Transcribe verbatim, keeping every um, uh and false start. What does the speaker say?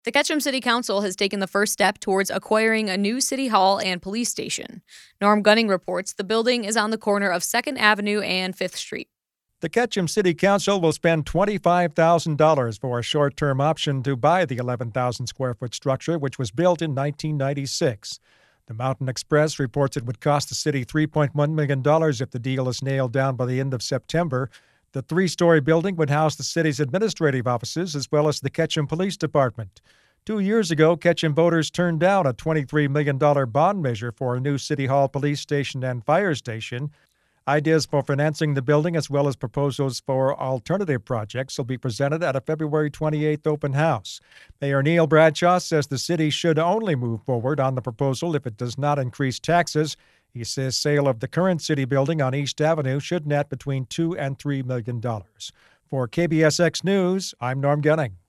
The Ketchum City Council has taken the first step towards acquiring a new city hall and police station. Norm Gunning reports the building is on the corner of second Avenue and fifth Street. The Ketchum City Council will spend twenty-five thousand dollars for a short-term option to buy the eleven thousand square foot structure, which was built in nineteen ninety-six. The Mountain Express reports it would cost the city three point one million dollars if the deal is nailed down by the end of September. The three-story building would house the city's administrative offices as well as the Ketchum Police Department. Two years ago, Ketchum voters turned down a twenty-three million dollars bond measure for a new City Hall police station and fire station. Ideas for financing the building as well as proposals for alternative projects will be presented at a February twenty-eighth open house. Mayor Neil Bradshaw says the city should only move forward on the proposal if it does not increase taxes. He says sale of the current city building on East Avenue should net between two and three million dollars. For K B S X News, I'm Norm Gunning.